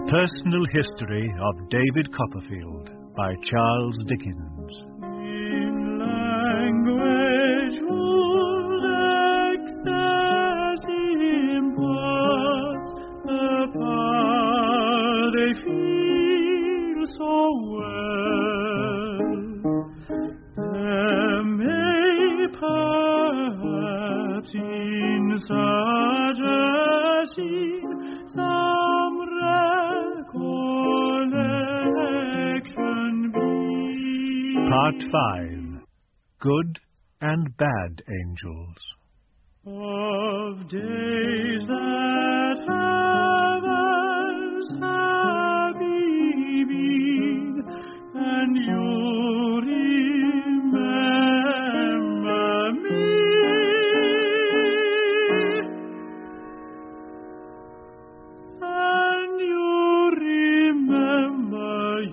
Personal History of David Copperfield by Charles Dickens. In language whose excess imparts the power they feel so well, there may perhaps in such a scene some recollection be. Part 5. Good and Bad Angels. Of days that have as happy been, and you remember me. And you remember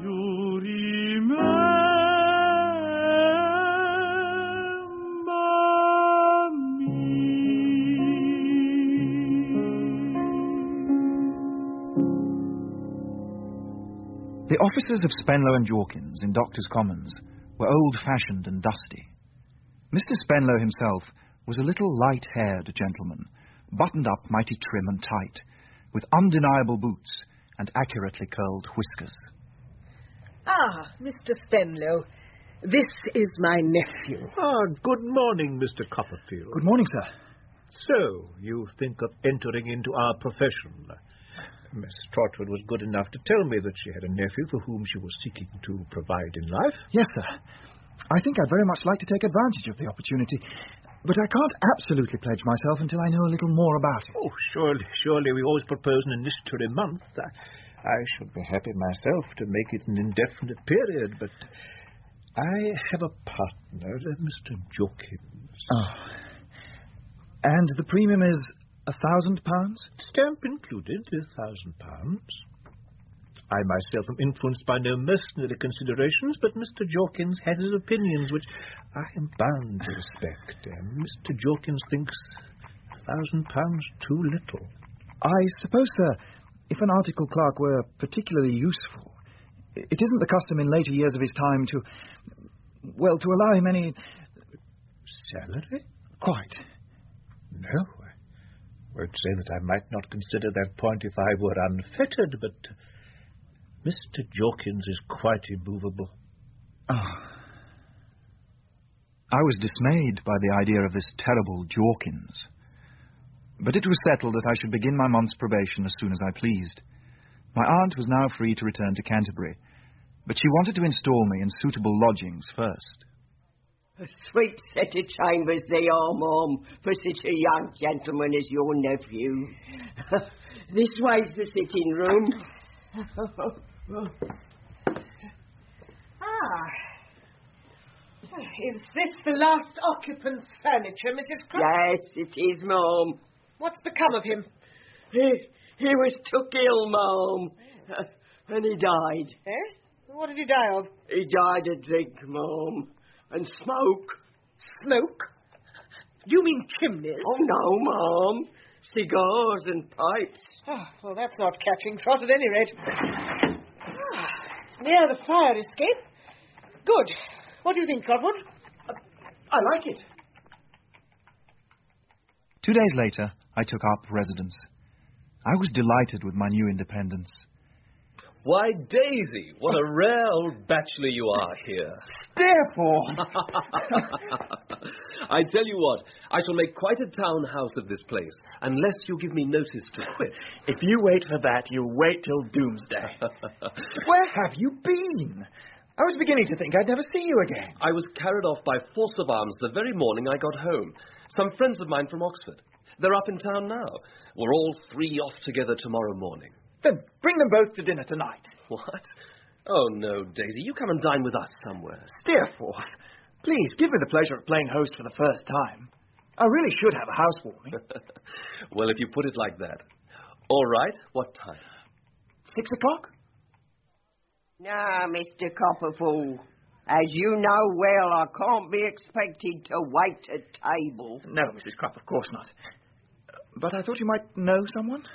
The offices of Spenlow and Jorkins in Doctors' Commons were old-fashioned and dusty. Mr. Spenlow himself was a little light-haired gentleman, buttoned up mighty trim and tight, with undeniable boots and accurately curled whiskers. Ah, Mr. Spenlow, this is my nephew. Good morning, Mr. Copperfield. Good morning, sir. So, you think of entering into our profession? Miss Trotwood was good enough to tell me that she had a nephew for whom she was seeking to provide in life. Yes, sir. I think I'd very much like to take advantage of the opportunity, but I can't absolutely pledge myself until I know a little more about it. Oh, surely. We always propose an initiatory month. I should be happy myself to make it an indefinite period, but I have a partner, Mr. Jorkins. Oh. And the premium is £1,000? Stamp included, £1,000. I myself am influenced by no mercenary considerations, but Mr. Jorkins has his opinions, which I am bound to respect. Mr. Jorkins thinks £1,000 too little. I suppose, sir, if an article clerk were particularly useful, it isn't the custom in later years of his time to allow him any... Salary? Quite. No, I won't say that I might not consider that point if I were unfettered, but Mr. Jorkins is quite immovable. Ah. I was dismayed by the idea of this terrible Jorkins. But it was settled that I should begin my month's probation as soon as I pleased. My aunt was now free to return to Canterbury, but she wanted to install me in suitable lodgings first. A sweet set of chambers they are, Mum, for such a young gentleman as your nephew. This way's the sitting room. Is this the last occupant's furniture, Mrs. Croft? Yes, it is, Mum. What's become of him? He was took ill, Mum, and he died. Eh? What did he die of? He died of drink, Mum, and smoke. Smoke? You mean chimneys? Oh, no, Mum. Cigars and pipes. Oh, well, that's not catching trot at any rate. It's near the fire escape. Good. What do you think, Trotwood? I like it. 2 days later, I took up residence. I was delighted with my new independence. Why, Daisy, what a rare old bachelor you are here. Therefore... I tell you what, I shall make quite a town house of this place, unless you give me notice to quit. If you wait for that, you'll wait till doomsday. Where have you been? I was beginning to think I'd never see you again. I was carried off by force of arms the very morning I got home. Some friends of mine from Oxford. They're up in town now. We're all three off together tomorrow morning. Then bring them both to dinner tonight. What? Oh, no, Daisy, you come and dine with us somewhere. Steerforth, please give me the pleasure of playing host for the first time. I really should have a housewarming. Well, if you put it like that. All right, what time? 6 o'clock? Now, Mr. Copperfield, as you know well, I can't be expected to wait at table. No, Mrs. Crupp, of course not. But I thought you might know someone.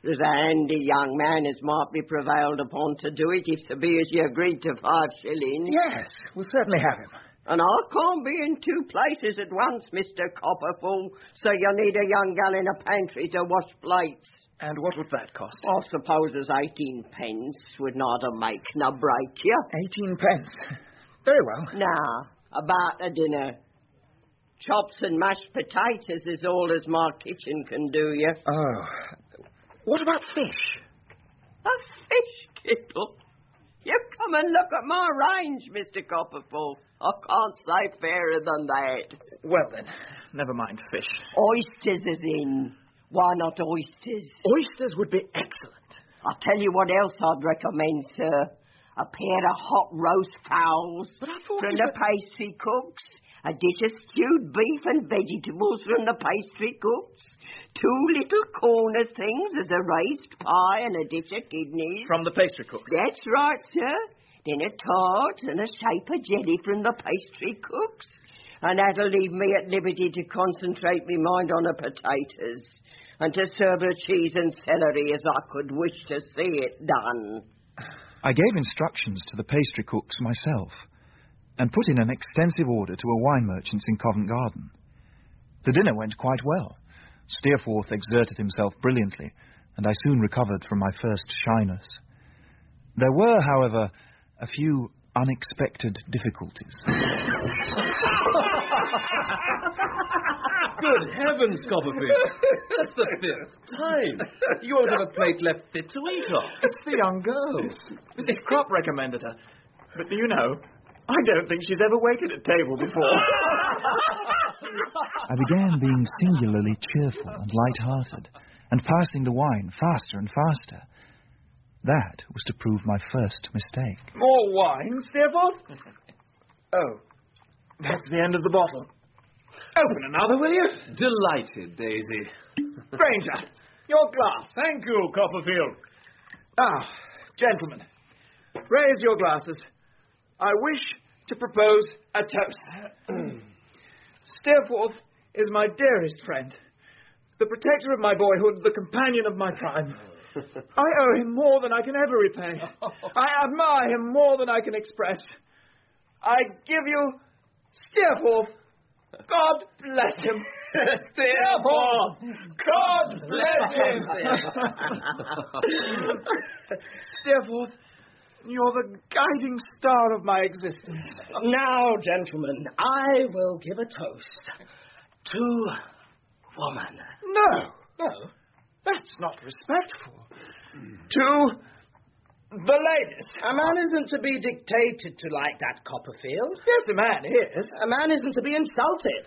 There's a handy young man as might be prevailed upon to do it if so be as you agreed to 5 shillings. Yes, we'll certainly have him. And I can't be in 2 places at once, Mr. Copperfull, so you need a young gal in a pantry to wash plates. And what would that cost? I suppose as 18 pence would neither make nor break you. 18 pence. Very well. Now, about the dinner. Chops and mashed potatoes is all as my kitchen can do you. Oh. What about fish? A fish kettle? You come and look at my range, Mr. Copperfull. I can't say fairer than that. Well then, never mind fish. Oysters is in. Why not oysters? Oysters would be excellent. I'll tell you what else I'd recommend, sir. A pair of hot roast fowls from the pastry cooks. A dish of stewed beef and vegetables from the pastry cooks. 2 little corner things as a raised pie and a dish of kidneys. From the pastry cooks? That's right, sir. Then a tart and a shape of jelly from the pastry cooks. And that'll leave me at liberty to concentrate my mind on the potatoes and to serve the cheese and celery as I could wish to see it done. I gave instructions to the pastry cooks myself and put in an extensive order to a wine merchant's in Covent Garden. The dinner went quite well. Steerforth exerted himself brilliantly, and I soon recovered from my first shyness. There were, however, a few unexpected difficulties. Good heavens, Copperfield. That's the 5th time. You won't have a plate left fit to eat on. It's the young girl. Mrs. Crop recommended her. But do you know, I don't think she's ever waited at table before. I began being singularly cheerful and light-hearted, and passing the wine faster and faster. That was to prove my first mistake. More wine, Steerforth? Oh, that's the end of the bottle. Open another, will you? Delighted, Daisy. Granger, your glass. Thank you, Copperfield. Ah, gentlemen, raise your glasses. I wish to propose a toast. Steerforth is my dearest friend, the protector of my boyhood, the companion of my prime. I owe him more than I can ever repay. I admire him more than I can express. I give you Steerforth. God bless him. Steerforth! God bless him! Steerforth, you're the guiding star of my existence. Now, gentlemen, I will give a toast to woman. No, that's not respectful. To the ladies. A man isn't to be dictated to like that, Copperfield. Yes, the man is. A man isn't to be insulted.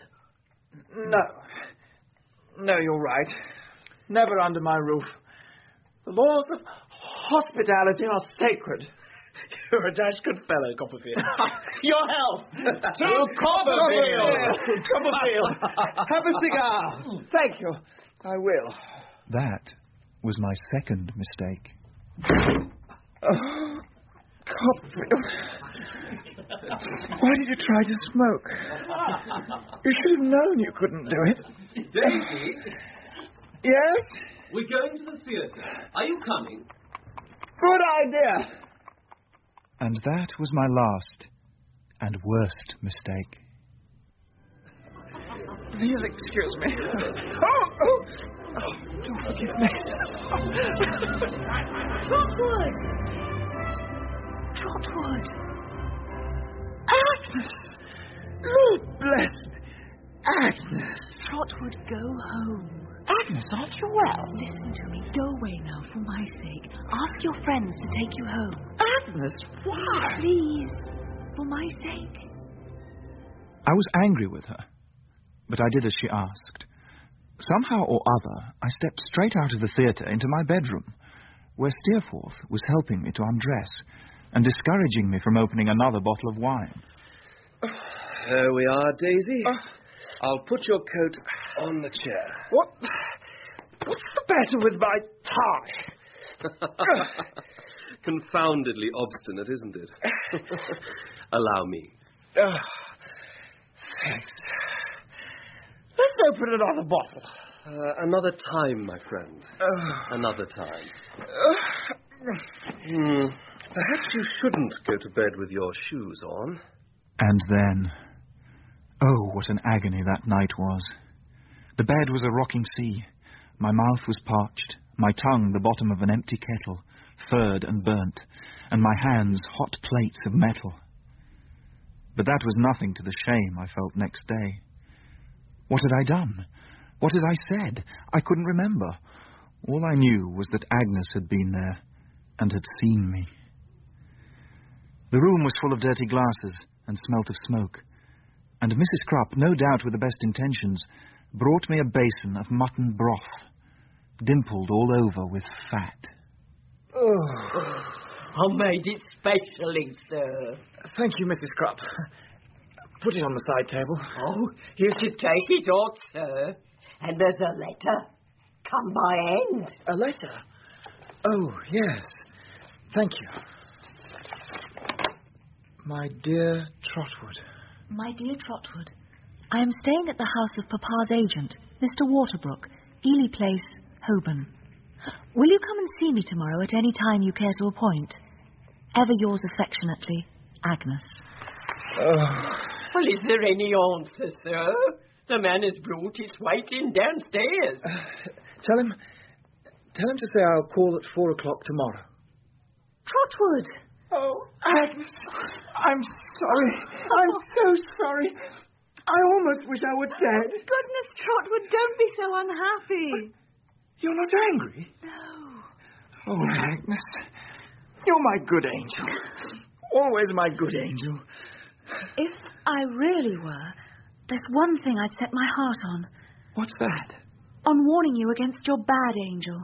No, you're right. Never under my roof. The laws of hospitality are sacred. You're a dash good fellow, Copperfield. Your health! To Copperfield! Copperfield! Have a cigar! Thank you. I will. That was my second mistake. Oh, Copperfield. Why did you try to smoke? You should have known you couldn't do it. Daisy? Yes? We're going to the theatre. Are you coming? Good idea. And that was my last and worst mistake. Please excuse me. Oh, do forgive me. Trotwood! Agnes! Lord bless me. Agnes! Trotwood, go home. Agnes, aren't you well? Listen to me. Go away now, for my sake. Ask your friends to take you home. Agnes, why? Please, for my sake. I was angry with her, but I did as she asked. Somehow or other, I stepped straight out of the theatre into my bedroom, where Steerforth was helping me to undress and discouraging me from opening another bottle of wine. Here we are, Daisy. I'll put your coat on the chair. What's the matter with my tie? Confoundedly obstinate, isn't it? Allow me. Thanks. Let's open another bottle. Another time, my friend. Another time. Perhaps you shouldn't go to bed with your shoes on. And then... Oh, what an agony that night was. The bed was a rocking sea. My mouth was parched, my tongue the bottom of an empty kettle, furred and burnt, and my hands hot plates of metal. But that was nothing to the shame I felt next day. What had I done? What had I said? I couldn't remember. All I knew was that Agnes had been there and had seen me. The room was full of dirty glasses and smelt of smoke, and Mrs. Krupp, no doubt with the best intentions, brought me a basin of mutton broth, dimpled all over with fat. Oh, I made it specially, sir. Thank you, Mrs. Krupp. Put it on the side table. Oh, you should take it out, sir. And there's a letter. Come by hand. A letter? Oh, yes. Thank you. My dear Trotwood. My dear Trotwood, I am staying at the house of Papa's agent, Mr. Waterbrook, Ely Place, Holborn. Will you come and see me tomorrow at any time you care to appoint? Ever yours affectionately, Agnes. Well, is there any answer, sir? The man has brought his waiting downstairs. Tell him to say I'll call at 4 o'clock tomorrow. Trotwood! Oh, Agnes, I'm sorry. I'm so sorry. I almost wish I were dead. Goodness, Trotwood, don't be so unhappy. You're not angry? No. Oh, Agnes, you're my good angel. Always my good angel. If I really were, there's one thing I'd set my heart on. What's that? On warning you against your bad angel.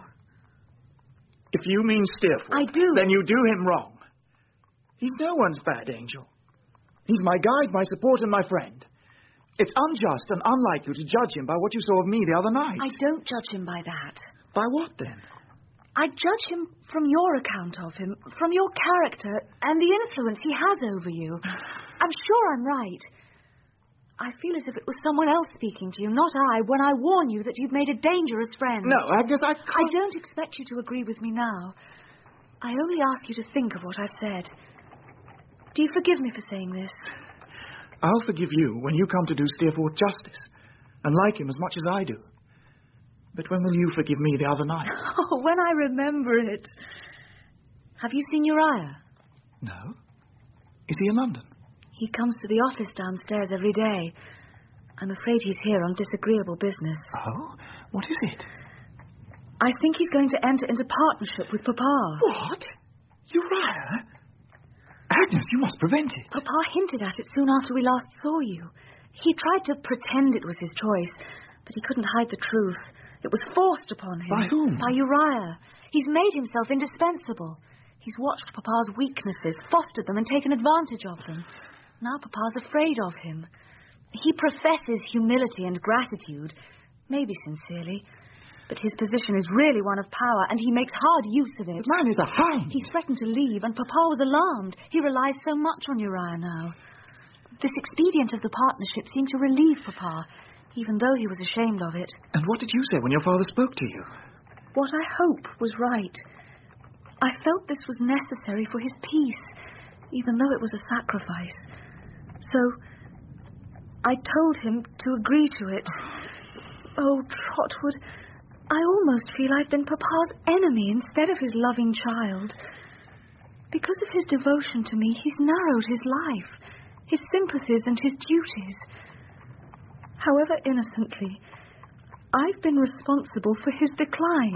If you mean Steerforth, I do. Then you do him wrong. He's no one's bad angel. He's my guide, my support, and my friend. It's unjust and unlike you to judge him by what you saw of me the other night. I don't judge him by that. By what, then? I judge him from your account of him, from your character, and the influence he has over you. I'm sure I'm right. I feel as if it was someone else speaking to you, not I, when I warn you that you've made a dangerous friend. No, Agnes, I can't... I don't expect you to agree with me now. I only ask you to think of what I've said. Do you forgive me for saying this? I'll forgive you when you come to do Steerforth justice, and like him as much as I do. But when will you forgive me the other night? Oh, when I remember it. Have you seen Uriah? No. Is he in London? He comes to the office downstairs every day. I'm afraid he's here on disagreeable business. Oh? What is it? I think he's going to enter into partnership with Papa. What? Uriah? Agnes, you must prevent it. Papa hinted at it soon after we last saw you. He tried to pretend it was his choice, but he couldn't hide the truth. It was forced upon him. By whom? By Uriah. He's made himself indispensable. He's watched Papa's weaknesses, fostered them, and taken advantage of them. Now Papa's afraid of him. He professes humility and gratitude, maybe sincerely, but his position is really one of power, and he makes hard use of it. The man is a hound. He threatened to leave, and Papa was alarmed. He relies so much on Uriah now. This expedient of the partnership seemed to relieve Papa, even though he was ashamed of it. And what did you say when your father spoke to you? What I hope was right. I felt this was necessary for his peace, even though it was a sacrifice. So, I told him to agree to it. Oh, Trotwood, I almost feel I've been Papa's enemy instead of his loving child. Because of his devotion to me, he's narrowed his life, his sympathies and his duties. However innocently, I've been responsible for his decline.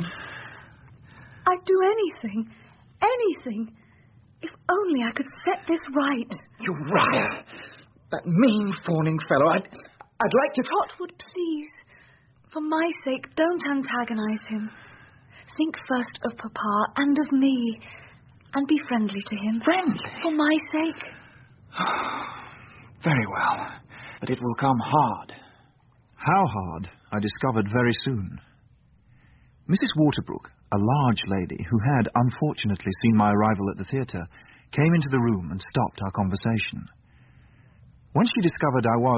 I'd do anything, if only I could set this right. Uriah! That mean, fawning fellow. I'd like to... Trotwood, please. For my sake, don't antagonize him. Think first of Papa and of me, and be friendly to him. Friendly? For my sake. Very well. But it will come hard. How hard, I discovered very soon. Mrs. Waterbrook, a large lady who had unfortunately seen my arrival at the theatre, came into the room and stopped our conversation. When she discovered I was,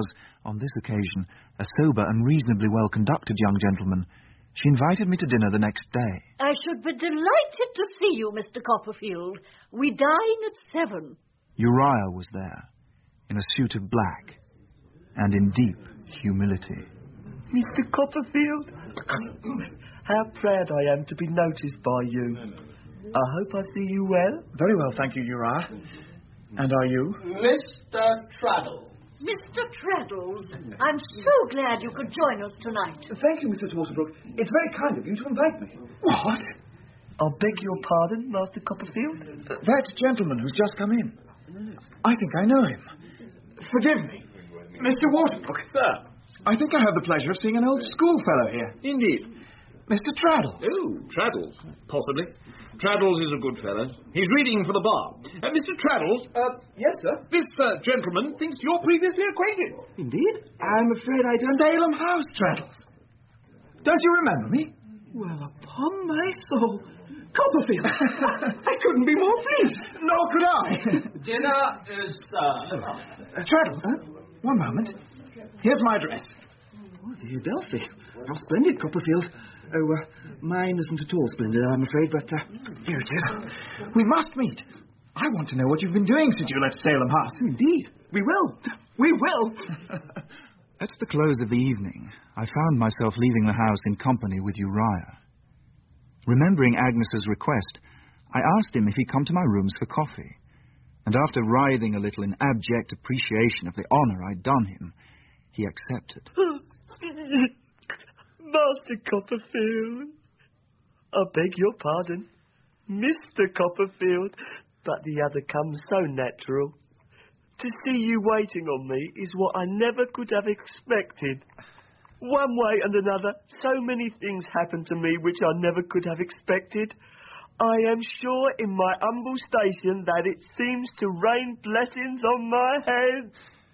On this occasion, a sober and reasonably well-conducted young gentleman, she invited me to dinner the next day. I should be delighted to see you, Mr. Copperfield. We dine at 7. Uriah was there, in a suit of black, and in deep humility. Mr. Copperfield, how proud I am to be noticed by you. I hope I see you well. Very well, thank you, Uriah. And are you? Mr. Traddles. Mr. Traddles, I'm so glad you could join us tonight. Thank you, Mrs. Waterbrook. It's very kind of you to invite me. What? I beg your pardon, Master Copperfield? That gentleman who's just come in. I think I know him. Forgive me. Mr. Waterbrook. Sir. I think I have the pleasure of seeing an old schoolfellow here. Indeed. Mr. Traddles. Oh, Traddles. Possibly. Traddles is a good fellow. He's reading for the bar. Mr. Traddles. Yes, sir? This gentleman thinks you're previously acquainted. Indeed? I'm afraid I don't... Salem House, Traddles. Don't you remember me? Well, upon my soul, Copperfield. I couldn't be more pleased. Nor could I. Dinner is served. Traddles, one moment. Here's my address. Oh, the Adelphi. How splendid, Copperfield. Oh, mine isn't at all splendid, I'm afraid, but here it is. We must meet. I want to know what you've been doing since you left Salem House. Indeed. We will. We will. At the close of the evening, I found myself leaving the house in company with Uriah. Remembering Agnes's request, I asked him if he'd come to my rooms for coffee, and after writhing a little in abject appreciation of the honour I'd done him, he accepted. Master Copperfield, I beg your pardon, Mr. Copperfield, but the other comes so natural. To see you waiting on me is what I never could have expected. One way and another, so many things happen to me which I never could have expected. I am sure in my humble station that it seems to rain blessings on my head.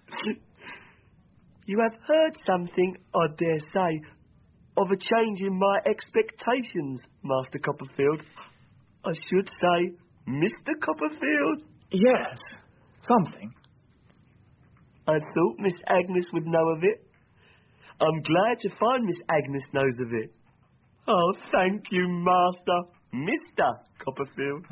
You have heard something, I dare say, of a change in my expectations, Master Copperfield. I should say, Mr. Copperfield. Yes, something. I thought Miss Agnes would know of it. I'm glad to find Miss Agnes knows of it. Oh, thank you, Master. Mr. Copperfield.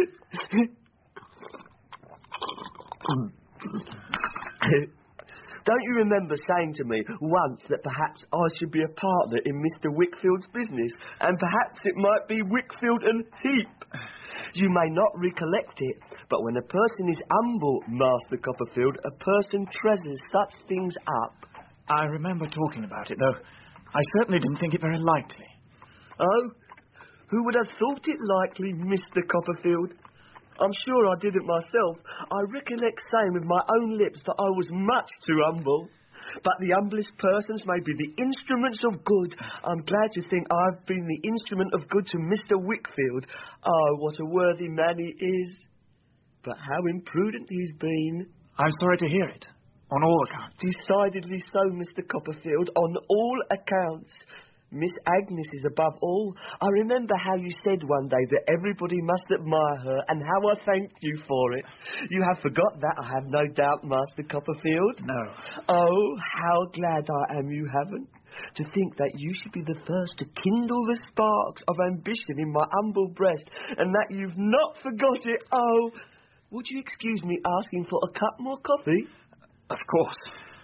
Don't you remember saying to me once that perhaps I should be a partner in Mr. Wickfield's business, and perhaps it might be Wickfield and Heap? You may not recollect it, but when a person is humble, Master Copperfield, a person treasures such things up. I remember talking about it, though I certainly didn't think it very likely. Oh? Who would have thought it likely, Mr. Copperfield? I'm sure I didn't myself. I recollect saying with my own lips that I was much too humble. But the humblest persons may be the instruments of good. I'm glad to think I've been the instrument of good to Mr. Wickfield. Oh, what a worthy man he is. But how imprudent he's been. I'm sorry to hear it, on all accounts. Decidedly so, Mr. Copperfield, on all accounts. Miss Agnes is above all. I remember how you said one day that everybody must admire her, and how I thanked you for it. You have forgot that, I have no doubt, Master Copperfield. No. Oh, how glad I am you haven't. To think that you should be the first to kindle the sparks of ambition in my humble breast, and that you've not forgot it. Oh, would you excuse me asking for a cup more coffee? Of course.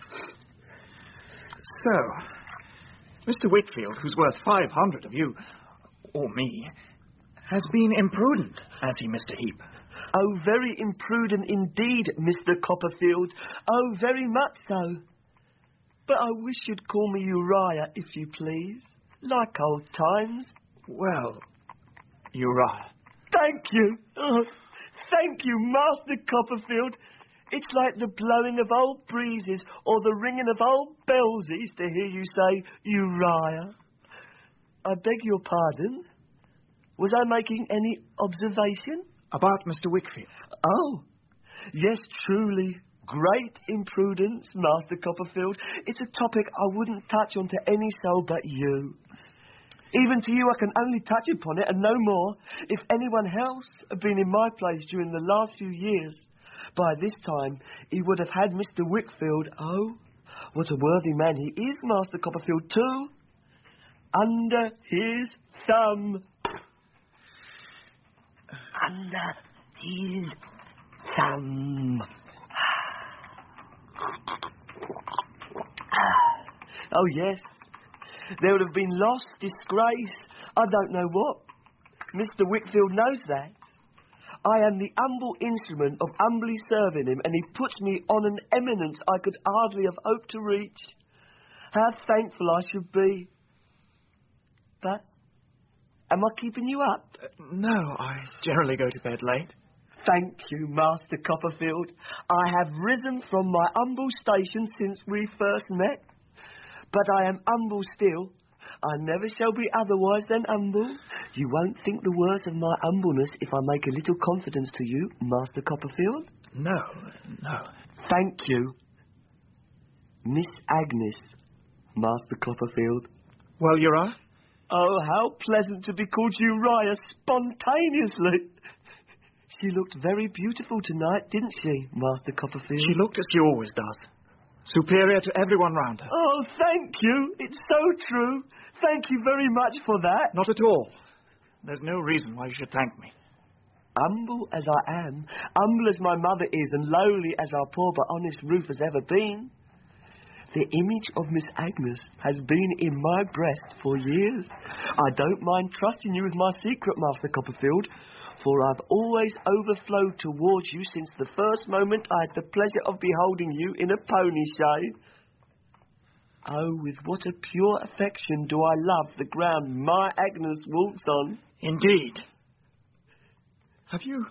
So, Mr. Wickfield, who's worth 500 of you, or me, has been imprudent, has he, Mr. Heap? Oh, very imprudent indeed, Mr. Copperfield. Oh, very much so. But I wish you'd call me Uriah, if you please. Like old times. Well, Uriah. Thank you. Oh, thank you, Master Copperfield. It's like the blowing of old breezes or the ringing of old bellsies to hear you say, Uriah. I beg your pardon. Was I making any observation? About Mr. Wickfield? Oh, yes, truly. Great imprudence, Master Copperfield. It's a topic I wouldn't touch on to any soul but you. Even to you I can only touch upon it and no more. If anyone else had been in my place during the last few years, by this time he would have had Mr. Wickfield, oh, What a worthy man he is, Master Copperfield, too. Under his thumb. Under his thumb. Oh, yes. There would have been loss, disgrace, I don't know what. Mr. Wickfield knows that. I am the humble instrument of humbly serving him, and he puts me on an eminence I could hardly have hoped to reach. How thankful I should be. But, am I keeping you up? No, I generally go to bed late. Thank you, Master Copperfield. I have risen from my humble station since we first met. But I am humble still. I never shall be otherwise than humble. You won't think the worse of my humbleness if I make a little confidence to you, Master Copperfield? No. Thank you. Miss Agnes, Master Copperfield. Well, Uriah? Oh, how pleasant to be called Uriah spontaneously. She looked very beautiful tonight, didn't she, Master Copperfield? She looked as she always does. Superior to everyone round her. Oh, thank you. It's so true. Thank you very much for that. Not at all. There's no reason why you should thank me. Humble as I am, humble as my mother is, and lowly as our poor but honest Ruth has ever been, the image of Miss Agnes has been in my breast for years. I don't mind trusting you with my secret, Master Copperfield, for I've always overflowed towards you since the first moment I had the pleasure of beholding you in a pony shade. Oh, with what a pure affection do I love the ground my Agnes walks on. Indeed. Have you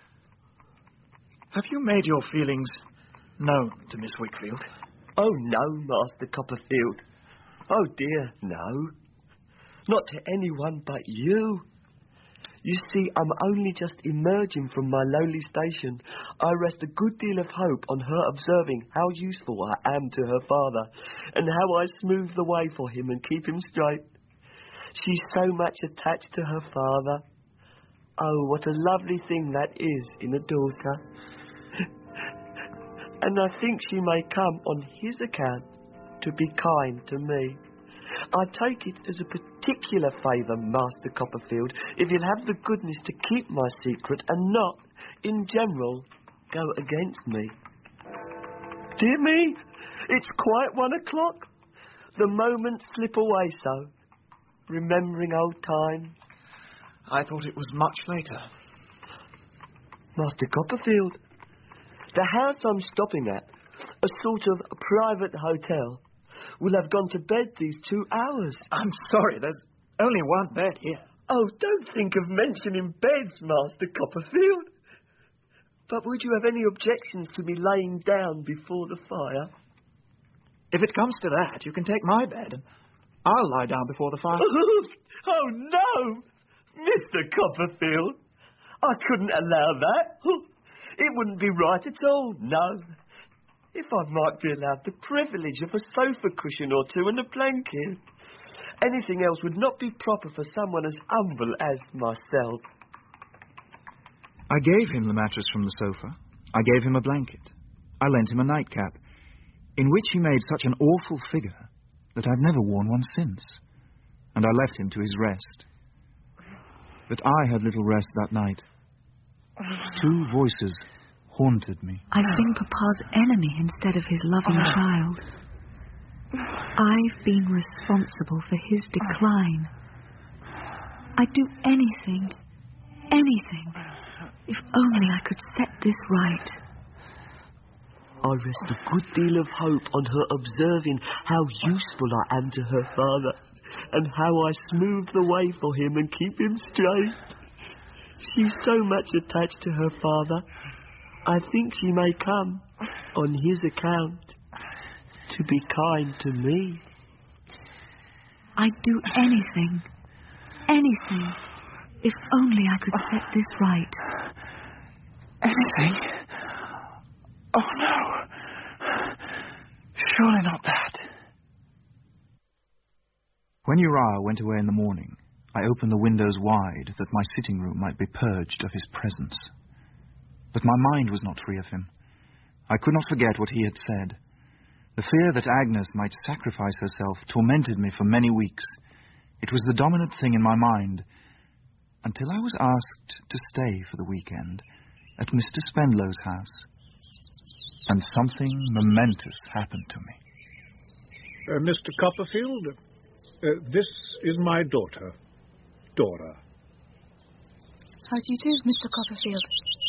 made your feelings known to Miss Wickfield? Oh, no, Master Copperfield. Oh, dear, no. Not to anyone but you. You see, I'm only just emerging from my lowly station. I rest a good deal of hope on her observing how useful I am to her father, and how I smooth the way for him and keep him straight. She's so much attached to her father. Oh, what a lovely thing that is in a daughter. And I think she may come on his account to be kind to me. I take it as a particular favour, Master Copperfield, if you'll have the goodness to keep my secret and not, in general, go against me. Dear me, it's quite 1 o'clock. The moments slip away so, remembering old times. I thought it was much later. Master Copperfield, the house I'm stopping at, a sort of private hotel, will have gone to bed these 2 hours. I'm sorry, there's only one bed here. Oh, don't think of mentioning beds, Master Copperfield. But would you have any objections to me laying down before the fire? If it comes to that, you can take my bed, and I'll lie down before the fire. Oh, no! Mr. Copperfield, I couldn't allow that. It wouldn't be right at all, no. If I might be allowed the privilege of a sofa cushion or two and a blanket. Anything else would not be proper for someone as humble as myself. I gave him the mattress from the sofa. I gave him a blanket. I lent him a nightcap, in which he made such an awful figure that I've never worn one since. And I left him to his rest. But I had little rest that night. 2 voices haunted me. I've been Papa's enemy instead of his loving child. I've been responsible for his decline. I'd do anything, if only I could set this right. I rest a good deal of hope on her observing how useful I am to her father, and how I smooth the way for him and keep him straight. She's so much attached to her father, I think she may come, on his account, to be kind to me. I'd do anything, if only I could set this right. Anything? Oh, no. Surely not that. When Uriah went away in the morning, I opened the windows wide that my sitting room might be purged of his presence. But my mind was not free of him. I could not forget what he had said. The fear that Agnes might sacrifice herself tormented me for many weeks. It was the dominant thing in my mind, until I was asked to stay for the weekend at Mr. Spenlow's house. And something momentous happened to me. Mr. Copperfield, this is my daughter, Dora. How do you do, Mr. Copperfield?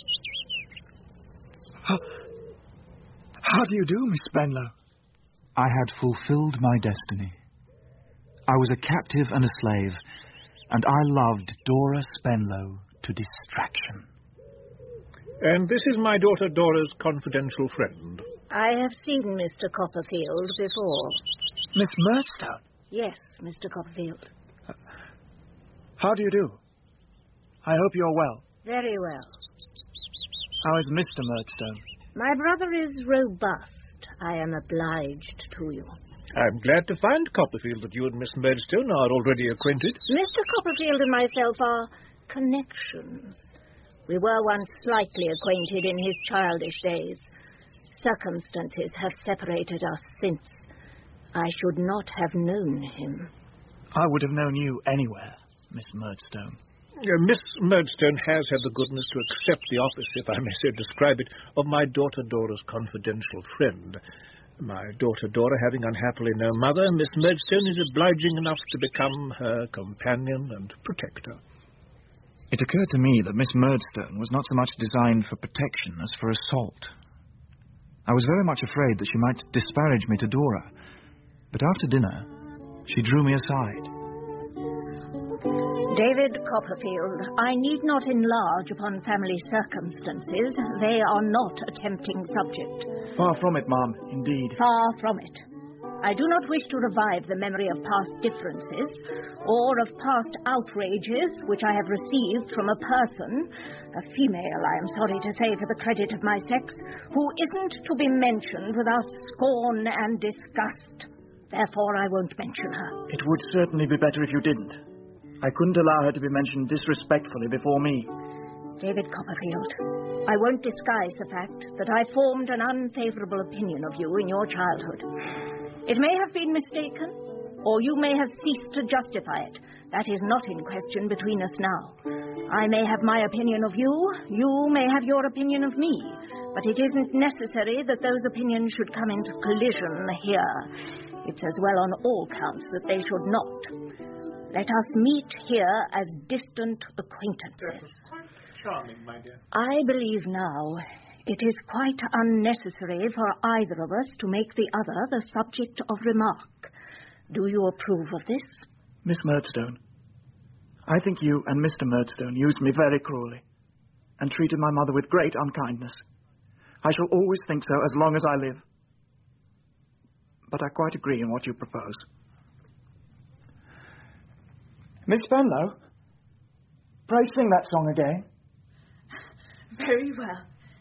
How do you do, Miss Spenlow? I had fulfilled my destiny. I was a captive and a slave, and I loved Dora Spenlow to distraction. And this is my daughter Dora's confidential friend. I have seen Mr. Copperfield before. Miss Murdstone? Yes, Mr. Copperfield. How do you do? I hope you're well. Very well. How is Mr. Murdstone? My brother is robust. I am obliged to you. I'm glad to find, Copperfield, that you and Miss Murdstone are already acquainted. Mr. Copperfield and myself are connections. We were once slightly acquainted in his childish days. Circumstances have separated us since. I should not have known him. I would have known you anywhere, Miss Murdstone. Miss Murdstone has had the goodness to accept the office, if I may so describe it, of my daughter Dora's confidential friend. My daughter Dora having unhappily no mother, Miss Murdstone is obliging enough to become her companion and protector. It occurred to me that Miss Murdstone was not so much designed for protection as for assault. I was very much afraid that she might disparage me to Dora, but after dinner, she drew me aside. David Copperfield, I need not enlarge upon family circumstances. They are not a tempting subject. Far from it, ma'am, indeed. Far from it. I do not wish to revive the memory of past differences or of past outrages which I have received from a person, a female, I am sorry to say for the credit of my sex, who isn't to be mentioned without scorn and disgust. Therefore, I won't mention her. It would certainly be better if you didn't. I couldn't allow her to be mentioned disrespectfully before me. David Copperfield, I won't disguise the fact that I formed an unfavorable opinion of you in your childhood. It may have been mistaken, or you may have ceased to justify it. That is not in question between us now. I may have my opinion of you, you may have your opinion of me, but it isn't necessary that those opinions should come into collision here. It's as well on all counts that they should not. Let us meet here as distant acquaintances. Charming, my dear. I believe now it is quite unnecessary for either of us to make the other the subject of remark. Do you approve of this? Miss Murdstone, I think you and Mr. Murdstone used me very cruelly and treated my mother with great unkindness. I shall always think so as long as I live. But I quite agree in what you propose. Miss Spenlow, pray sing that song again. Very well.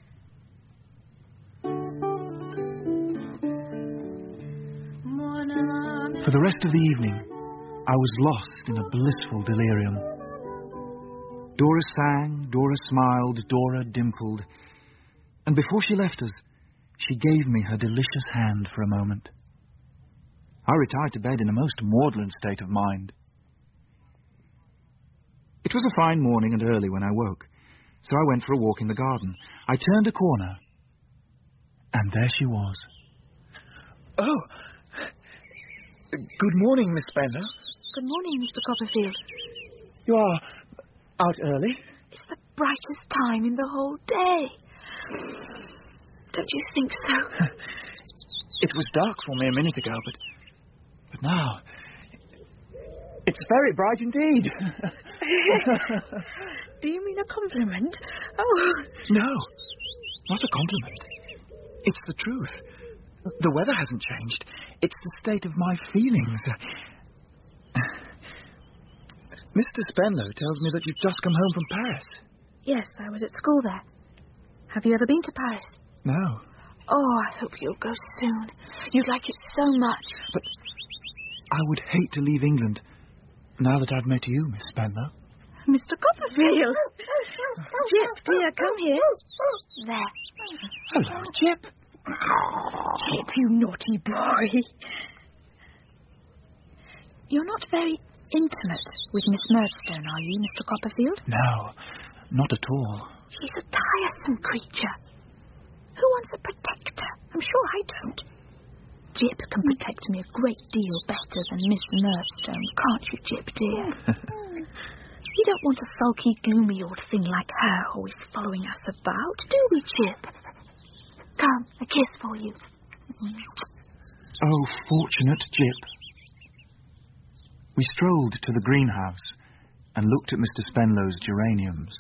For the rest of the evening, I was lost in a blissful delirium. Dora sang, Dora smiled, Dora dimpled, and before she left us, she gave me her delicious hand for a moment. I retired to bed in a most maudlin state of mind. It was a fine morning and early when I woke, so I went for a walk in the garden. I turned a corner, and there she was. Oh, good morning, Miss Spenlow. Good morning, Mr. Copperfield. You are out early? It's the brightest time in the whole day. Don't you think so? It was dark for me a minute ago, but now it's very bright indeed. Do you mean a compliment? Oh. No, not a compliment. It's the truth. The weather hasn't changed. It's the state of my feelings. Mr. Spenlow tells me that you've just come home from Paris. Yes, I was at school there. Have you ever been to Paris? No. Oh, I hope you'll go soon. You'd like it so much. But I would hate to leave England now that I've met you, Miss Spenlow. Mr. Copperfield. Jip, dear, come here. There. Hello, Jip. Jip, you naughty boy. You're not very intimate with Miss Murdstone, are you, Mr. Copperfield? No, not at all. She's a tiresome creature. Who wants a protector? I'm sure I don't. Jip can protect me a great deal better than Miss Murdstone, can't you, Jip, dear? We don't want a sulky, gloomy old thing like her always following us about, do we, Jip? Come, a kiss for you. Oh, fortunate Jip. We strolled to the greenhouse and looked at Mr. Spenlow's geraniums.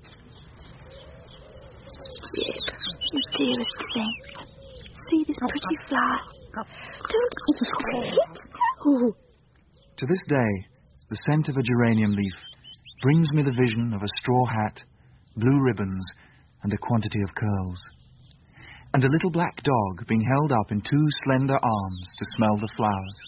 Jip, you dearest thing. See this pretty flower? Don't eat it. Oh. To this day, the scent of a geranium leaf brings me the vision of a straw hat, blue ribbons, and a quantity of curls, and a little black dog being held up in two slender arms to smell the flowers.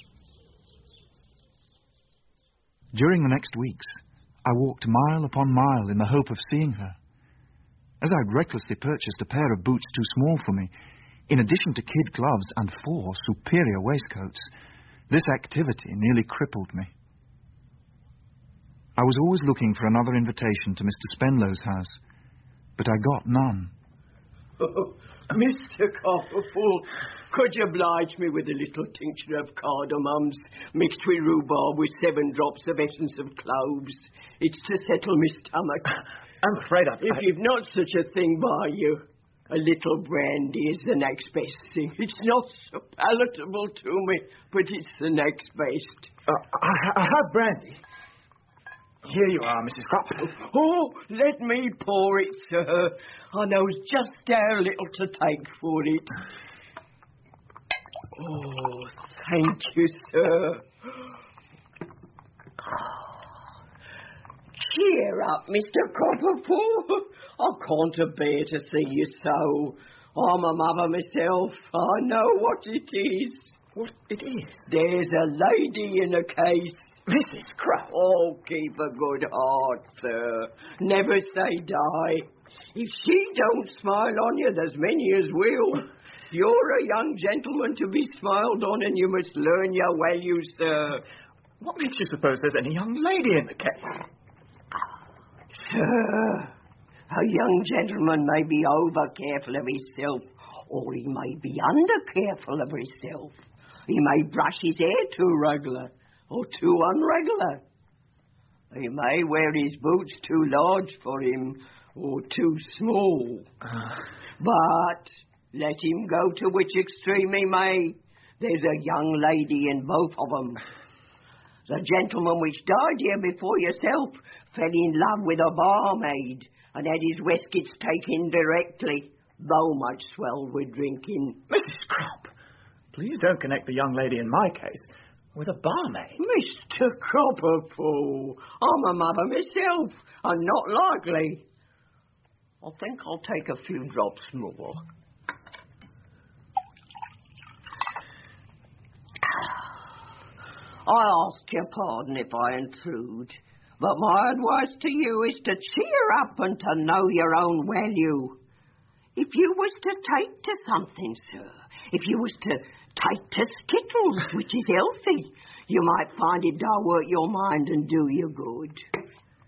During the next weeks, I walked mile upon mile in the hope of seeing her. As I'd recklessly purchased a pair of boots too small for me, in addition to kid gloves and 4 superior waistcoats, this activity nearly crippled me. I was always looking for another invitation to Mr. Spenlow's house, but I got none. Oh, Mr. Copperfull, could you oblige me with a little tincture of cardamoms mixed with rhubarb with 7 drops of essence of cloves? It's to settle my stomach. I'm afraid If you've not such a thing by you, a little brandy is the next best thing. It's not so palatable to me, but it's the next best. I have brandy. Here you are, Mrs. Crop. Oh, let me pour it, sir. I knows just how little to take for it. Oh, thank you, sir. Cheer up, Mr. Copperfull. I can't bear to see you so. I'm a mother myself. I know what it is. What it is? There's a lady in a case. Mrs. Crop. Oh, keep a good heart, sir. Never say die. If she don't smile on you, there's many as will. You're a young gentleman to be smiled on, and you must learn your value, sir. What makes you suppose there's any young lady in the case? Sir, a young gentleman may be over-careful of himself, or he may be under-careful of himself. He may brush his hair too regular, or too unregular. He may wear his boots too large for him, or too small. But let him go to which extreme he may, there's a young lady in both of them. The gentleman which died here before yourself fell in love with a barmaid and had his waistcoats taken directly, though much swelled with drinking. Mrs. Crop, please don't connect the young lady in my case with a barmaid. Mr. Copperfull, I'm a mother myself, and not likely. I think I'll take a few drops more. I ask your pardon if I intrude, but my advice to you is to cheer up and to know your own value. If you was to take to something, sir, if you was to take to skittles, which is healthy, you might find it divert your mind and do you good.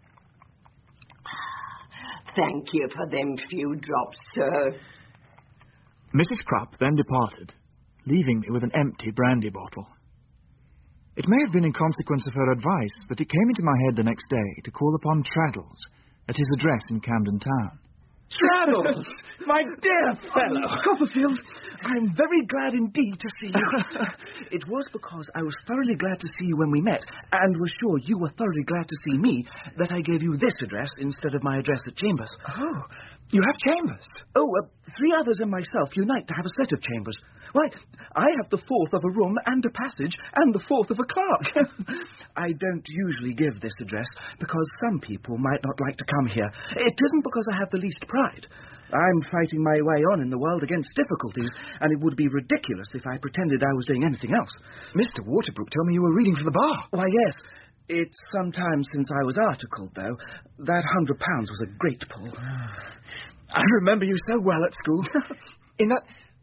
Thank you for them few drops, sir. Mrs. Crop then departed, leaving me with an empty brandy bottle. It may have been in consequence of her advice that it came into my head the next day to call upon Traddles at his address in Camden Town. Traddles, my dear fellow. Copperfield, I'm very glad indeed to see you. It was because I was thoroughly glad to see you when we met, and was sure you were thoroughly glad to see me, that I gave you this address instead of my address at Chambers. Oh, you have chambers? Oh, 3 others and myself unite to have a set of chambers. Why, I have the 4th of a room and a passage and the 4th of a clerk. I don't usually give this address because some people might not like to come here. It isn't because I have the least pride. I'm fighting my way on in the world against difficulties, and it would be ridiculous if I pretended I was doing anything else. Mr. Waterbrook told me you were reading for the bar. Why, yes. It's some time since I was articled, though. That £100 was a great pull. I remember you so well at school. In that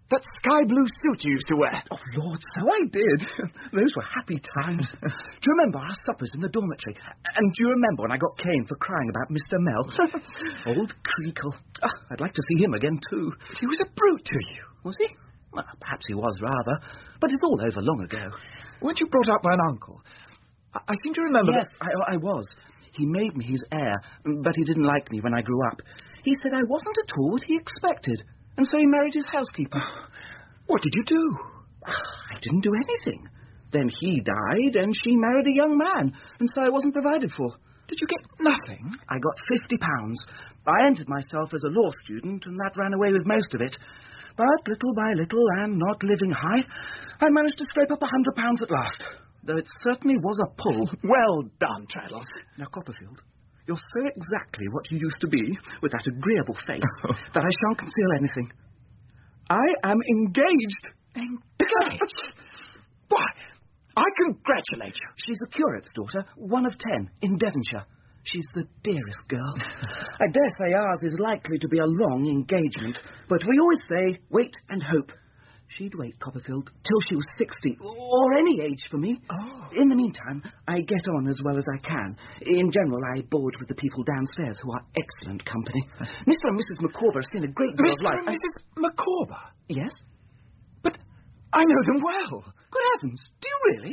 That sky blue suit you used to wear. Oh, Lord, so I did. Those were happy times. Do you remember our suppers in the dormitory? And do you remember when I got caned for crying about Mr. Mell? Old Creakle. Oh, I'd like to see him again, too. He was a brute to you. Was he? Well, perhaps he was, rather. But it's all over long ago. Weren't you brought up by an uncle? I seem to remember Yes, that... I was. He made me his heir, but he didn't like me when I grew up. He said I wasn't at all what he expected. And so he married his housekeeper. What did you do? I didn't do anything. Then he died, and she married a young man, and so I wasn't provided for. Did you get nothing? I got £50. I entered myself as a law student, and that ran away with most of it. But little by little, and not living high, I managed to scrape up £100 at last, though it certainly was a pull. Well done, Traddles. Now, Copperfield, you're so exactly what you used to be, with that agreeable face, that I shan't conceal anything. I am engaged. Engaged? Why, I congratulate you. She's a curate's daughter, one of 10, in Devonshire. She's the dearest girl. I dare say ours is likely to be a long engagement, but we always say, wait and hope. She'd wait, Copperfield, till she was 60, or any age for me. Oh. In the meantime, I get on as well as I can. In general, I board with the people downstairs, who are excellent company. Mr. and Mrs. Micawber have seen a great deal of life. Mr. and Mrs. Micawber? Yes? But I know them well. Good heavens, do you really?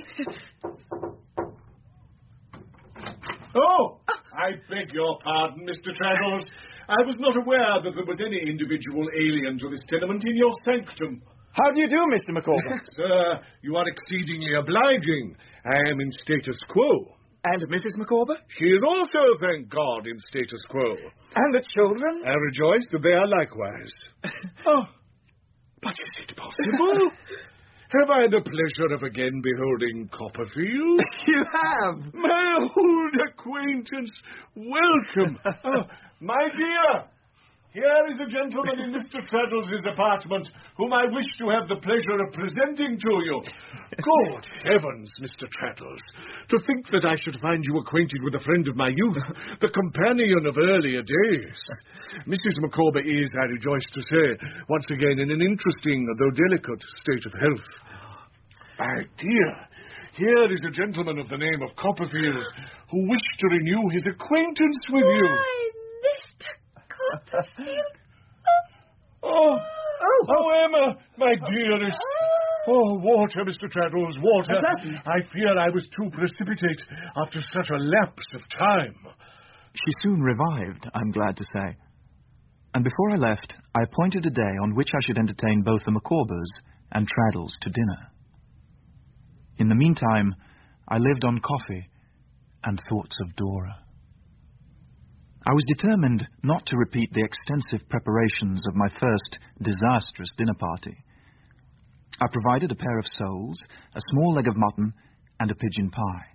Oh, I beg your pardon, Mr. Traddles. I was not aware that there was any individual alien to this tenement in your sanctum. How do you do, Mr. Micawber? Sir, you are exceedingly obliging. I am in status quo. And Mrs. Micawber? She is also, thank God, in status quo. And the children? I rejoice that they are likewise. Oh, but is it possible? Have I the pleasure of again beholding Copperfield? You have. My old acquaintance, welcome. Oh, my dear, here is a gentleman in Mr. Traddles' apartment whom I wish to have the pleasure of presenting to you. Good heavens, Mr. Traddles, to think that I should find you acquainted with a friend of my youth, the companion of earlier days. Mrs. Micawber is, I rejoice to say, once again in an interesting, though delicate, state of health. My dear, here is a gentleman of the name of Copperfield who wished to renew his acquaintance with you. Why, Mr. Copperfield. Oh, Emma, my dearest. Oh, water, Mr. Traddles, water. I fear I was too precipitate after such a lapse of time. She soon revived, I'm glad to say. And before I left, I appointed a day on which I should entertain both the Micawbers and Traddles to dinner. In the meantime, I lived on coffee and thoughts of Dora. I was determined not to repeat the extensive preparations of my first disastrous dinner party. I provided a pair of soles, a small leg of mutton, and a pigeon pie.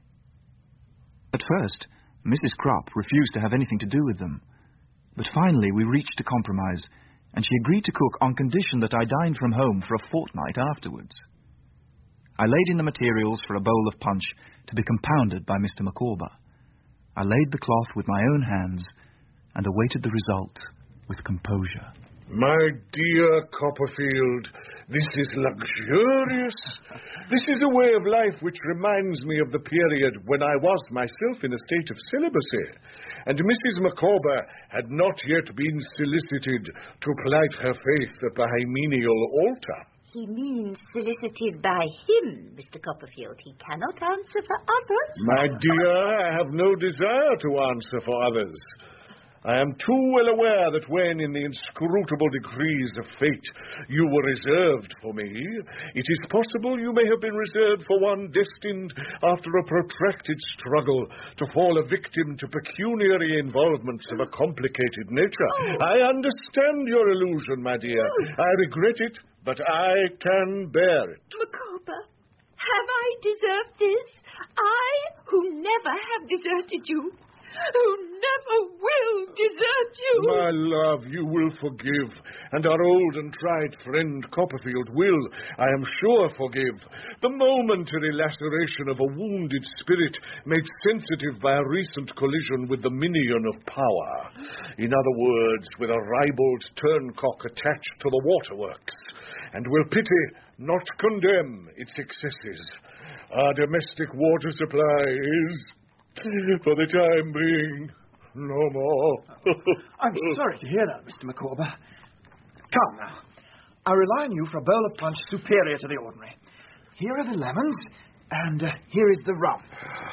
At first, Mrs. Krupp refused to have anything to do with them, but finally we reached a compromise, and she agreed to cook on condition that I dined from home for a fortnight afterwards. I laid in the materials for a bowl of punch to be compounded by Mr. Micawber. I laid the cloth with my own hands and awaited the result with composure. My dear Copperfield, this is luxurious. This is a way of life which reminds me of the period when I was myself in a state of celibacy, and Mrs. Micawber had not yet been solicited to plight her faith at the hymeneal altar. He means solicited by him, Mr. Copperfield. He cannot answer for others. My dear, I have no desire to answer for others. I am too well aware that when, in the inscrutable decrees of fate, you were reserved for me, it is possible you may have been reserved for one destined, after a protracted struggle, to fall a victim to pecuniary involvements of a complicated nature. I understand your illusion, my dear. I regret it, but I can bear it. Micawber, have I deserved this? I, who never have deserted you, who never will desert you. My love, you will forgive, and our old and tried friend Copperfield will, I am sure, forgive, the momentary laceration of a wounded spirit made sensitive by a recent collision with the minion of power. In other words, with a ribald turncock attached to the waterworks. and will pity, not condemn, its excesses. Our domestic water supply is, for the time being, no more. I'm sorry to hear that, Mr. Micawber. Come now. I rely on you for a bowl of punch superior to the ordinary. Here are the lemons, and here is the rum.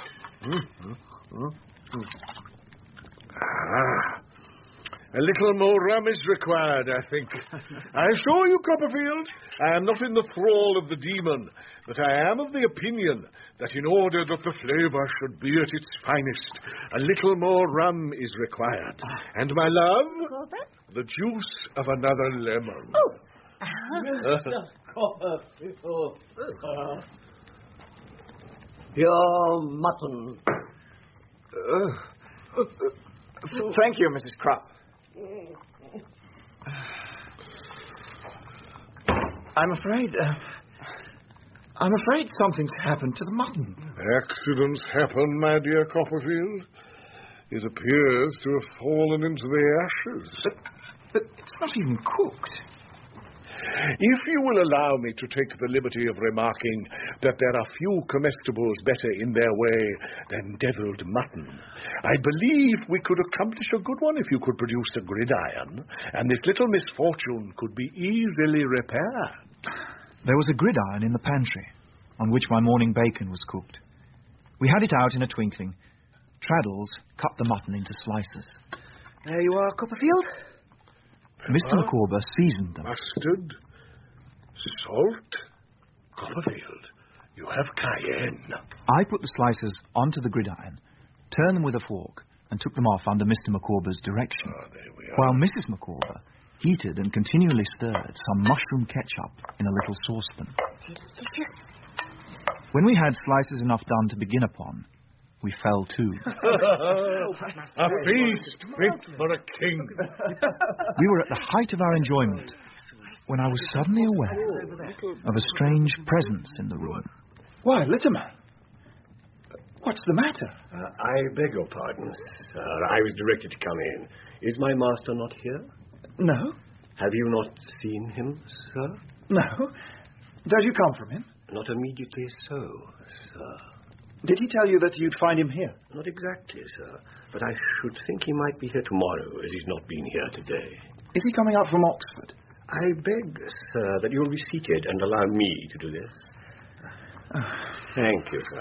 A little more rum is required, I think. I assure you, Copperfield, I am not in the thrall of the demon, but I am of the opinion that in order that the flavour should be at its finest, a little more rum is required. And, my love, the juice of another lemon. Oh! Mr. Copperfield. Your mutton. Thank you, Mrs. Krupp. I'm afraid something's happened to the mutton. Accidents happen, my dear Copperfield. It appears to have fallen into the ashes. But it's not even cooked. If you will allow me to take the liberty of remarking that there are few comestibles better in their way than devilled mutton, I believe we could accomplish a good one if you could produce a gridiron, and this little misfortune could be easily repaired. There was a gridiron in the pantry, on which my morning bacon was cooked. We had it out in a twinkling. Traddles cut the mutton into slices. There you are, Copperfield. Mr. Micawber seasoned them. Mustard, salt, Copperfield, you have cayenne. I put the slices onto the gridiron, turned them with a fork, and took them off under Mr. Micawber's direction, while Mrs. Micawber heated and continually stirred some mushroom ketchup in a little saucepan. When we had slices enough done to begin upon, we fell to. A feast fit for a king. We were at the height of our enjoyment when I was suddenly aware of a strange presence in the room. Why, Littimer? What's the matter? I beg your pardon, sir. I was directed to come in. Is my master not here? No. Have you not seen him, sir? No. Did you come from him? Not immediately so, sir. Did he tell you that you'd find him here? Not exactly, sir. But I should think he might be here tomorrow, as he's not been here today. Is he coming up from Oxford? I beg, sir, that you'll be seated and allow me to do this. Thank you, sir.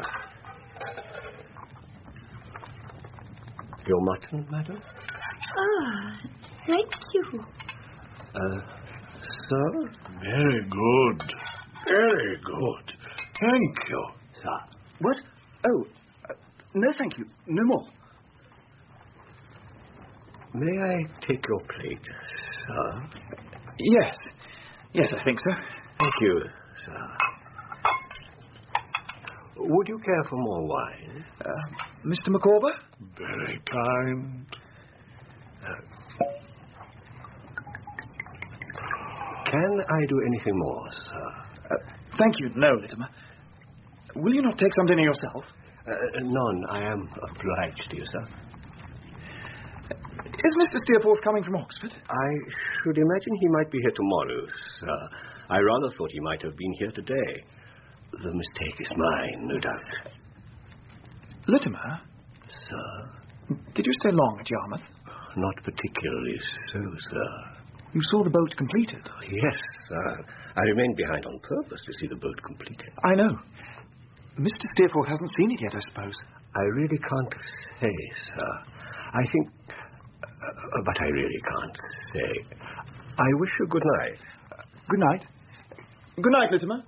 Your mutton, madam? Ah, thank you. Sir? Very good. Very good. Thank you. Sir. What? Oh, no thank you. No more. May I take your plate, sir? Yes. Yes, I think so. Thank you, sir. Would you care for more wine? Mr. Micawber? Very kind. Can I do anything more, sir? Thank you, no, Littimer. Will you not take something yourself? None. I am obliged to you, sir. Is Mr. Steerforth coming from Oxford? I should imagine he might be here tomorrow, sir. I rather thought he might have been here today. The mistake is mine, no doubt. Littimer? Sir? Did you stay long at Yarmouth? Not particularly so, sir. You saw the boat completed? Yes, sir. I remained behind on purpose to see the boat completed. I know. Mr. Steerforth hasn't seen it yet, I suppose. I really can't say, sir. I think... but I really can't say. I wish you good night. Good night. Good night, Littimer.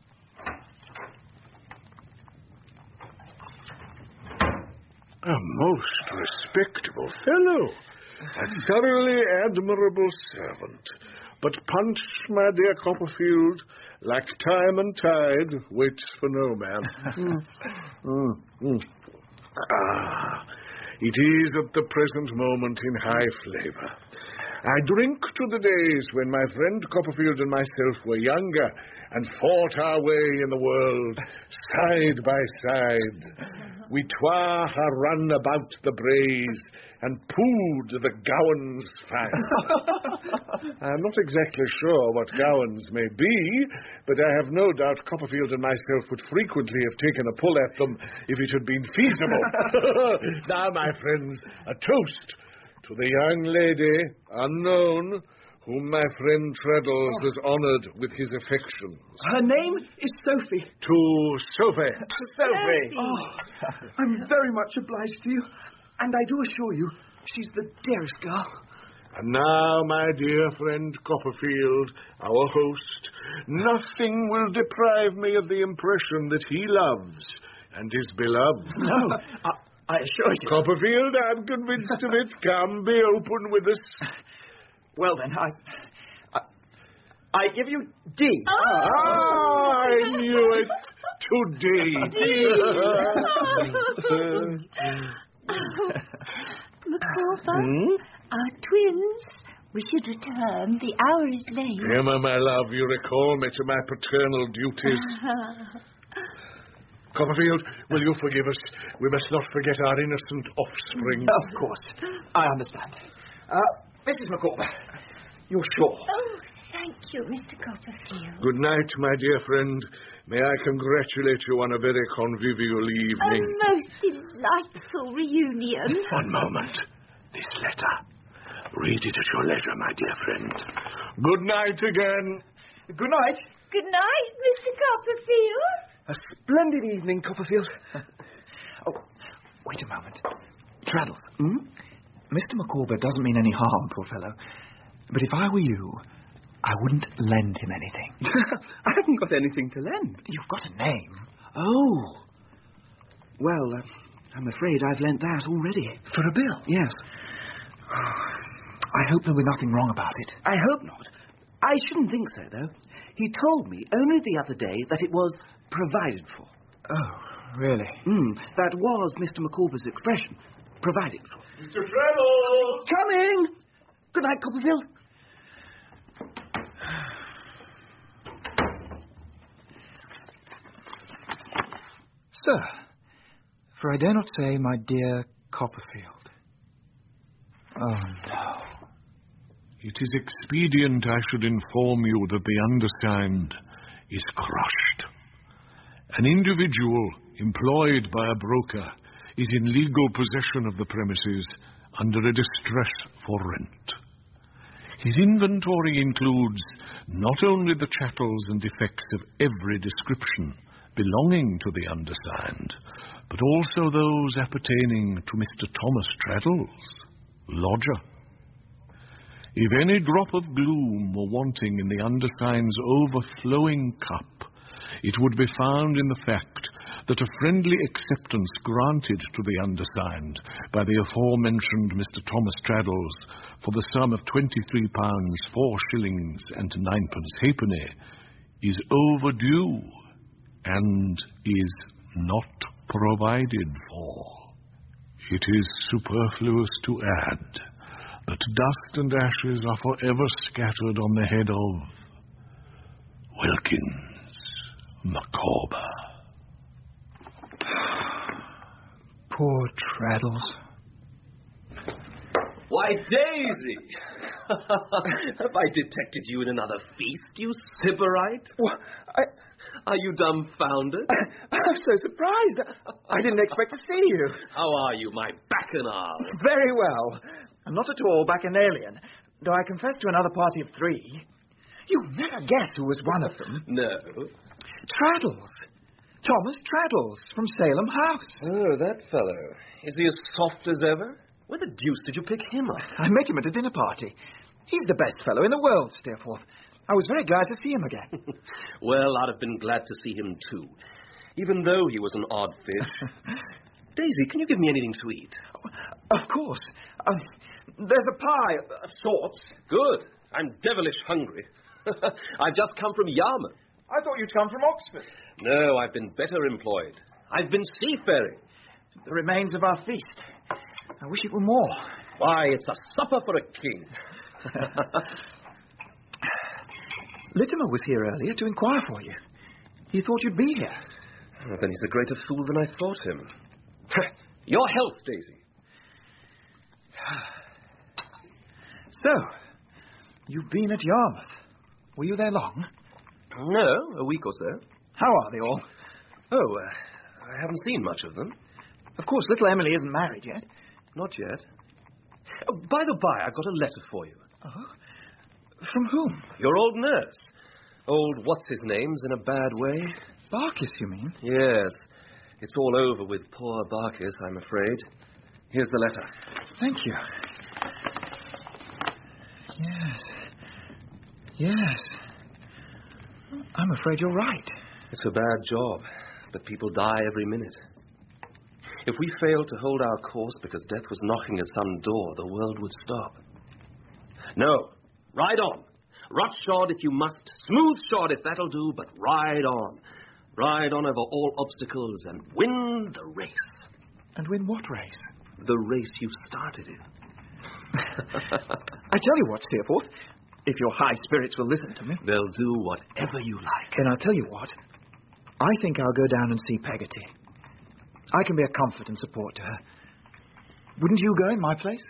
A most respectable fellow. A thoroughly admirable servant. But punch, my dear Copperfield, like time and tide, waits for no man. It is at the present moment in high flavour. I drink to the days when my friend Copperfield and myself were younger and fought our way in the world, side by side. we twa ha run about the braes and pooed the gowans fine. I am not exactly sure what gowans may be, but I have no doubt Copperfield and myself would frequently have taken a pull at them if it had been feasible. Now, my friends, a toast to the young lady, unknown, whom my friend Traddles has honoured with his affections. Her name is Sophie. To Sophie. Sophie. Oh, I'm very much obliged to you, and I do assure you, she's the dearest girl. And now, my dear friend Copperfield, our host, nothing will deprive me of the impression that he loves and is beloved. No, I assure you. Copperfield, I'm convinced of it. Come, be open with us. Well, then, I give you D. Oh! I knew it. To D. Micawber, our twins. We should return. The hour is late. Emma, my love, you recall me to my paternal duties. Copperfield, will you forgive us? We must not forget our innocent offspring. Of course. I understand. Mrs. Micawber, you're sure? Oh, thank you, Mr. Copperfield. Good night, my dear friend. May I congratulate you on a very convivial evening. A most delightful reunion. One moment. This letter. Read it at your leisure, my dear friend. Good night again. Good night. Good night, Mr. Copperfield. A splendid evening, Copperfield. Oh, wait a moment. Traddles. Mr. Micawber doesn't mean any harm, poor fellow. But if I were you, I wouldn't lend him anything. I haven't got anything to lend. You've got a name. Oh. Well, I'm afraid I've lent that already. For a bill? Yes. I hope there'll be nothing wrong about it. I hope not. I shouldn't think so, though. He told me only the other day that it was provided for. Oh, really? That was Mr. Micawber's expression. Provided for. Mr. Traddles! Coming! Good night, Copperfield. Sir, for I dare not say, my dear Copperfield. Oh, no. It is expedient I should inform you that the undersigned is crushed. An individual employed by a broker is in legal possession of the premises under a distress for rent. His inventory includes not only the chattels and effects of every description belonging to the undersigned, but also those appertaining to Mr. Thomas Traddles, lodger. If any drop of gloom were wanting in the undersigned's overflowing cup, it would be found in the fact that a friendly acceptance granted to the undersigned by the aforementioned Mr. Thomas Traddles for the sum of £23, 4 shillings and 9pence halfpenny is overdue and is not provided for. It is superfluous to add that dust and ashes are forever scattered on the head of Wilkins Micawber. Poor Traddles. Why, Daisy! Have I detected you in another feast, you sybarite? What? Are you dumbfounded? I'm so surprised. I didn't expect to see you. How are you, my bacchanal? Very well. I'm not at all bacchanalian, though I confess to another party of 3. You'll never guess who was one of them. No. Traddles. Thomas Traddles from Salem House. Oh, that fellow. Is he as soft as ever? Where the deuce did you pick him up? I met him at a dinner party. He's the best fellow in the world, Steerforth. I was very glad to see him again. Well, I'd have been glad to see him too, even though he was an odd fish. Daisy, can you give me anything to eat? Of course. There's a pie of sorts. Good. I'm devilish hungry. I've just come from Yarmouth. I thought you'd come from Oxford. No, I've been better employed. I've been seafaring. The remains of our feast. I wish it were more. Why, it's a supper for a king. Littimer was here earlier to inquire for you. He thought you'd be here. Well, then he's a greater fool than I thought him. Your health, Daisy. So, you've been at Yarmouth. Were you there long? No, a week or so. How are they all? Oh, I haven't seen much of them. Of course, little Emily isn't married yet. Not yet. Oh, by the by, I've got a letter for you. Oh? From whom? Your old nurse. Old what's-his-name's in a bad way. Barkis, you mean? Yes. It's all over with poor Barkis, I'm afraid. Here's the letter. Thank you. Yes. I'm afraid you're right. It's a bad job, but people die every minute. If we failed to hold our course because death was knocking at some door, the world would stop. No, ride on. Roughshod if you must, smoothshod if that'll do, but ride on. Ride on over all obstacles and win the race. And win what race? The race you started in. I tell you what, Steerforth, if your high spirits will listen to me. They'll do whatever you like. Then I'll tell you what. I think I'll go down and see Peggotty. I can be a comfort and support to her. Wouldn't you go in my place?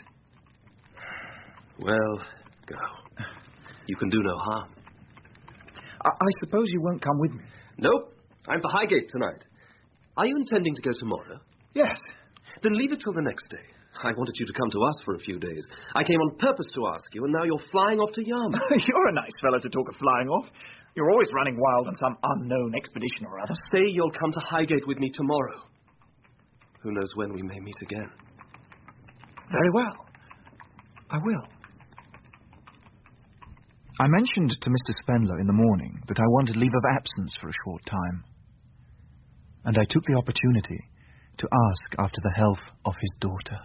Well, go. You can do no harm. I suppose you won't come with me. Nope. I'm for Highgate tonight. Are you intending to go tomorrow? Yes. Then leave it till the next day. I wanted you to come to us for a few days. I came on purpose to ask you, and now you're flying off to Yarmouth. You're a nice fellow to talk of flying off. You're always running wild on some unknown expedition or other. Say you'll come to Highgate with me tomorrow. Who knows when we may meet again. Very well. I will. I mentioned to Mr. Spenlow in the morning that I wanted leave of absence for a short time. And I took the opportunity to ask after the health of his daughter.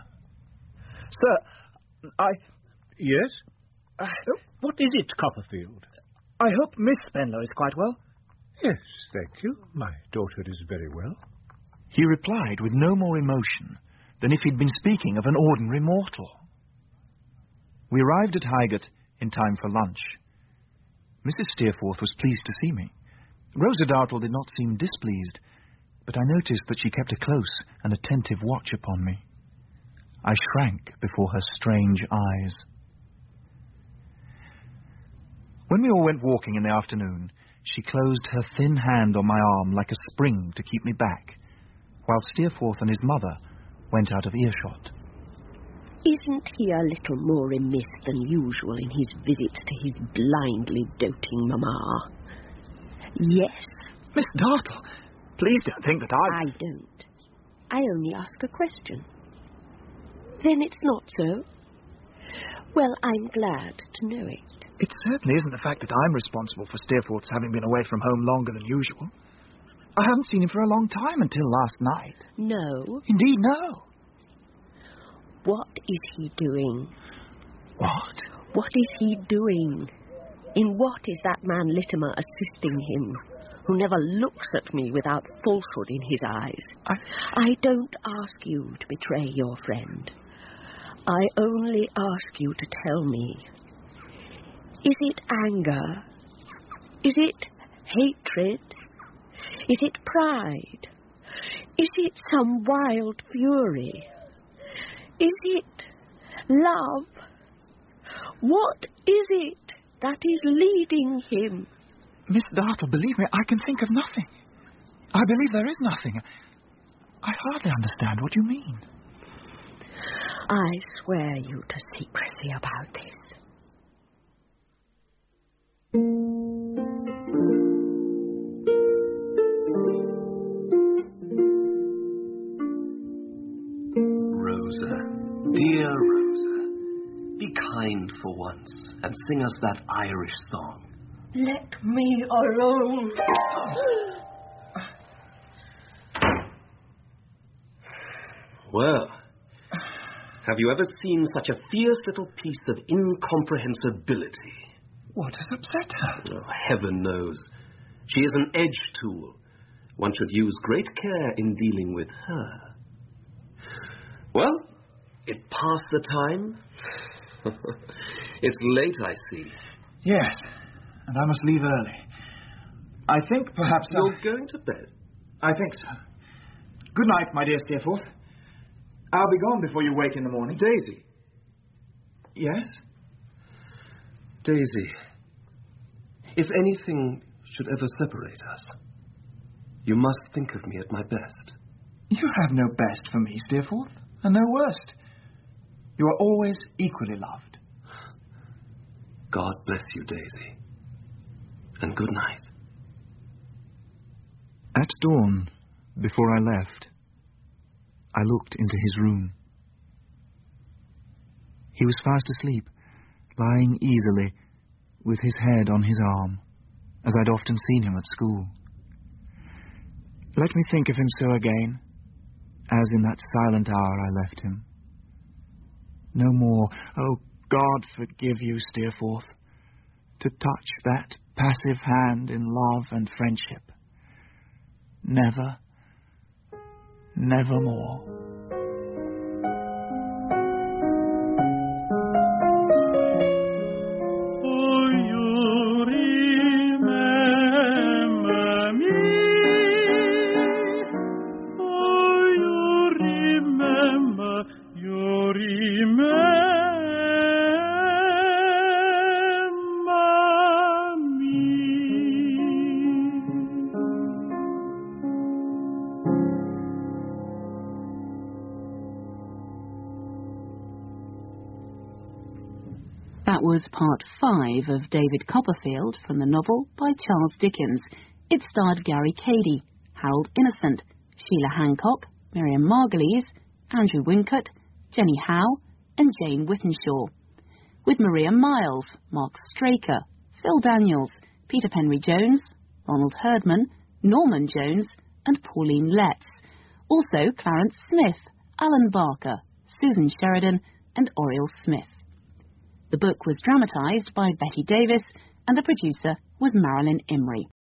Sir, Yes? What is it, Copperfield? I hope Miss Spenlow is quite well. Yes, thank you. My daughter is very well. He replied with no more emotion than if he'd been speaking of an ordinary mortal. We arrived at Highgate in time for lunch. Mrs. Steerforth was pleased to see me. Rosa Dartle did not seem displeased, but I noticed that she kept a close and attentive watch upon me. I shrank before her strange eyes. When we all went walking in the afternoon, she closed her thin hand on my arm like a spring to keep me back, while Steerforth and his mother went out of earshot. Isn't he a little more remiss than usual in his visits to his blindly doting mamma? Yes. Miss Dartle, please don't think that I don't. I only ask a question. Then it's not so? Well, I'm glad to know it. It certainly isn't the fact that I'm responsible for Steerforth's having been away from home longer than usual. I haven't seen him for a long time until last night. No? Indeed, no. What is he doing? What? What is he doing? In what is that man Littimer assisting him, who never looks at me without falsehood in his eyes? I don't ask you to betray your friend. I only ask you to tell me. Is it anger? Is it hatred? Is it pride? Is it some wild fury? Is it love? What is it that is leading him? Miss Dartle, believe me, I can think of nothing. I believe there is nothing. I hardly understand what you mean. I swear you to secrecy about this. Rosa, dear Rosa, be kind for once and sing us that Irish song. Let me alone. Well, have you ever seen such a fierce little piece of incomprehensibility? What has upset her? Oh, heaven knows. She is an edge tool. One should use great care in dealing with her. Well, it passed the time. It's late, I see. Yes, and I must leave early. I think perhaps You're going to bed? I think so. Good night, my dear Steerforth. I'll be gone before you wake in the morning. Daisy. Yes? Daisy, if anything should ever separate us, you must think of me at my best. You have no best for me, Steerforth, and no worst. You are always equally loved. God bless you, Daisy. And good night. At dawn, before I left, I looked into his room. He was fast asleep, lying easily, with his head on his arm, as I'd often seen him at school. Let me think of him so again, as in that silent hour I left him. No more, oh God forgive you, Steerforth, to touch that passive hand in love and friendship. Never, never more. That was part 5 of David Copperfield from the novel by Charles Dickens. It starred Gary Cady, Harold Innocent, Sheila Hancock, Miriam Margolyes, Andrew Wincott, Jenny Howe and Jane Whittenshaw. With Maria Miles, Mark Straker, Phil Daniels, Peter Penry Jones, Ronald Herdman, Norman Jones and Pauline Letts. Also Clarence Smith, Alan Barker, Susan Sheridan and Oriel Smith. The book was dramatised by Betty Davis and the producer was Marilyn Imrie.